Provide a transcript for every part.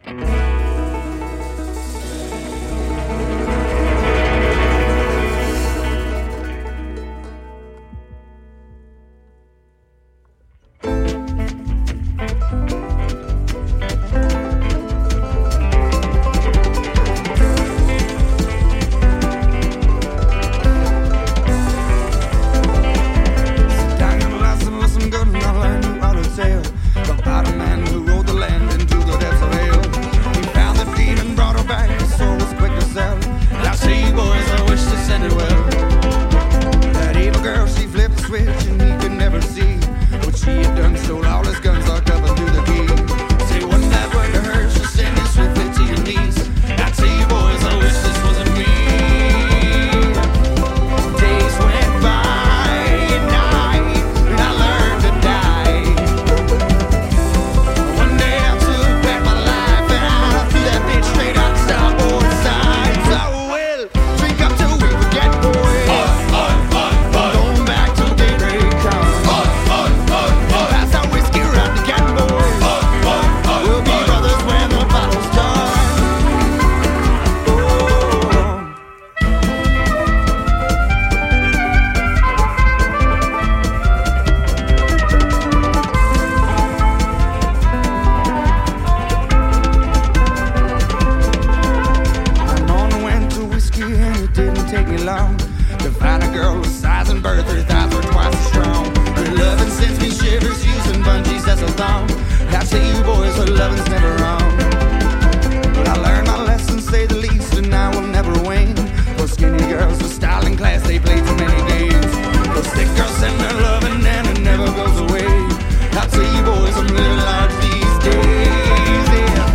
To find a girl with size and birth, her thighs were twice as strong. Her loving sends me shivers, using bungees as a thong. I tell you boys, her loving's never wrong. But I learned my lesson, say the least, and I will never wane. For skinny girls with style and class, they play too many games. Those thick girls send their loving and it never goes away. I tell you boys, I'm living large these days, yeah.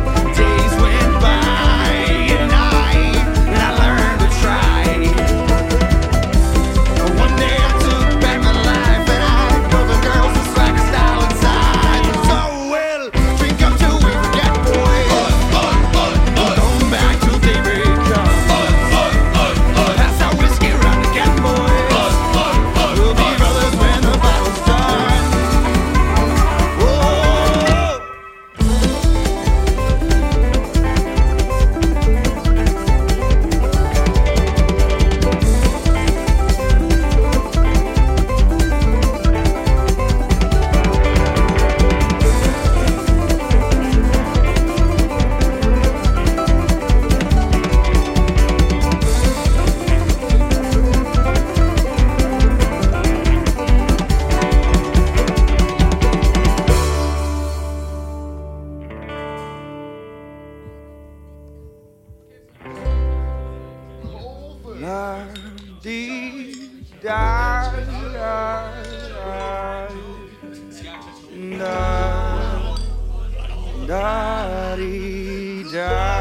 Days went by and I learned to try. One day I took back my life and I know the girls with swagger, style, and size. So we'll drink up till we forget, boys. Going back till daybreak comes. Pass our whiskey around again, boys. We'll be brothers when the battle's done. Whoa. La dee da da da da dee da.